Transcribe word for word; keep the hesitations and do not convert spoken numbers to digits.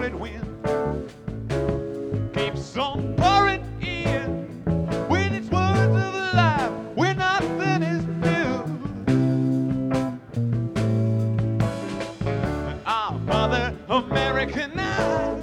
Detroit wind keeps on pouring in with its words of life when nothing is new. Our Mother Americanized